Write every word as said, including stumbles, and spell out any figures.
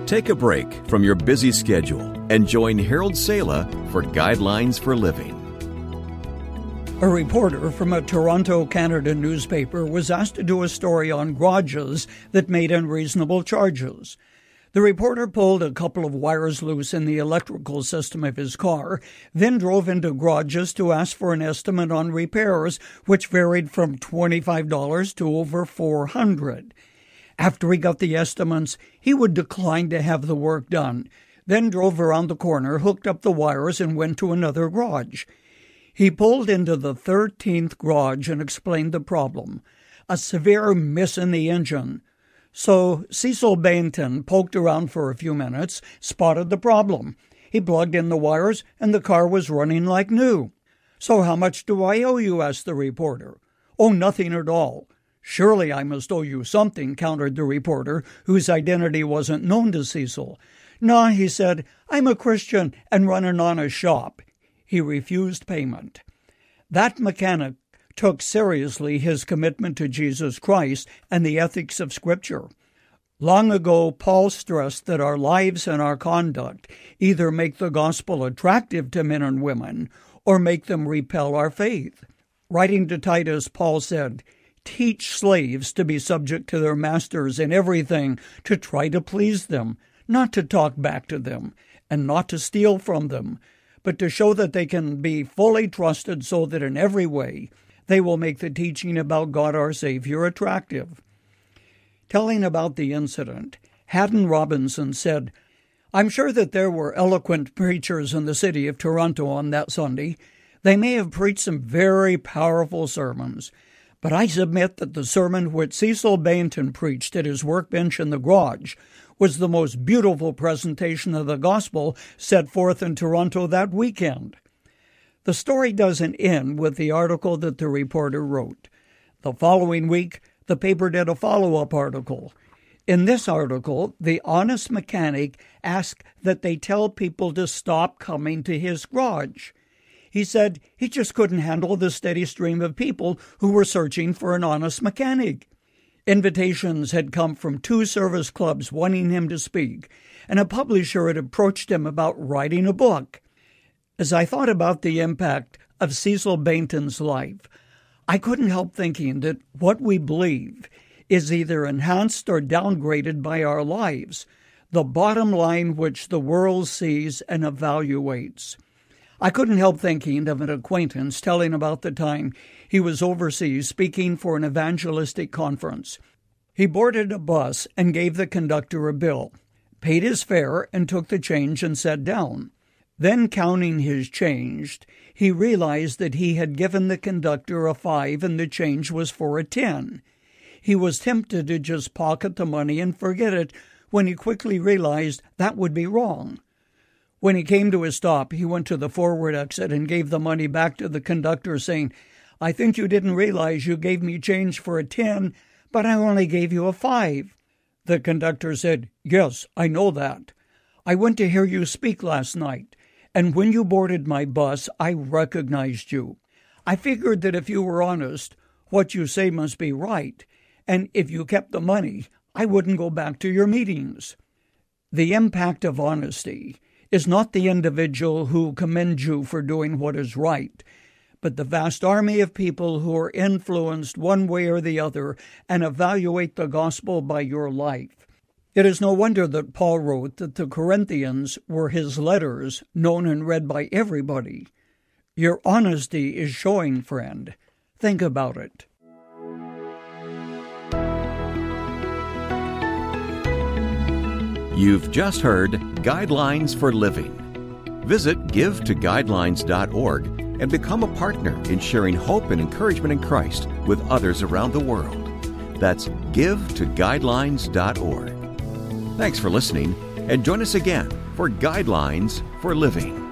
Take a break from your busy schedule and join Harold Sala for Guidelines for Living. A reporter from a Toronto, Canada newspaper was asked to do a story on garages that made unreasonable charges. The reporter pulled a couple of wires loose in the electrical system of his car, then drove into garages to ask for an estimate on repairs, which varied from twenty-five dollars to over four hundred dollars. After he got the estimates, he would decline to have the work done, then drove around the corner, hooked up the wires, and went to another garage. He pulled into the thirteenth garage and explained the problem, a severe miss in the engine. So Cecil Bainton poked around for a few minutes, spotted the problem. He plugged in the wires, and the car was running like new. "So how much do I owe you?" asked the reporter. "Oh, nothing at all." "Surely I must owe you something," countered the reporter, whose identity wasn't known to Cecil. "Nah," he said, "I'm a Christian and run an honest shop." He refused payment. That mechanic took seriously his commitment to Jesus Christ and the ethics of Scripture. Long ago, Paul stressed that our lives and our conduct either make the gospel attractive to men and women or make them repel our faith. Writing to Titus, Paul said, "Teach slaves to be subject to their masters in everything, to try to please them, not to talk back to them, and not to steal from them, but to show that they can be fully trusted so that in every way they will make the teaching about God our Savior attractive." Telling about the incident, Haddon Robinson said, "I'm sure that there were eloquent preachers in the city of Toronto on that Sunday. They may have preached some very powerful sermons, but I submit that the sermon which Cecil Bainton preached at his workbench in the garage was the most beautiful presentation of the gospel set forth in Toronto that weekend." The story doesn't end with the article that the reporter wrote. The following week, the paper did a follow-up article. In this article, the honest mechanic asked that they tell people to stop coming to his garage. He said he just couldn't handle the steady stream of people who were searching for an honest mechanic. Invitations had come from two service clubs wanting him to speak, and a publisher had approached him about writing a book. As I thought about the impact of Cecil Bainton's life, I couldn't help thinking that what we believe is either enhanced or downgraded by our lives, the bottom line which the world sees and evaluates. I couldn't help thinking of an acquaintance telling about the time he was overseas speaking for an evangelistic conference. He boarded a bus and gave the conductor a bill, paid his fare, and took the change and sat down. Then, counting his change, he realized that he had given the conductor a five and the change was for a ten. He was tempted to just pocket the money and forget it when he quickly realized that would be wrong. When he came to a stop, he went to the forward exit and gave the money back to the conductor, saying, "I think you didn't realize you gave me change for a ten, but I only gave you a five." The conductor said, "Yes, I know that. I went to hear you speak last night, and when you boarded my bus, I recognized you. I figured that if you were honest, what you say must be right, and if you kept the money, I wouldn't go back to your meetings." The impact of honesty is not the individual who commends you for doing what is right, but the vast army of people who are influenced one way or the other and evaluate the gospel by your life. It is no wonder that Paul wrote that the Corinthians were his letters, known and read by everybody. Your honesty is showing, friend. Think about it. You've just heard Guidelines for Living. Visit give to guidelines dot org and become a partner in sharing hope and encouragement in Christ with others around the world. That's give to guidelines dot org. Thanks for listening, and join us again for Guidelines for Living.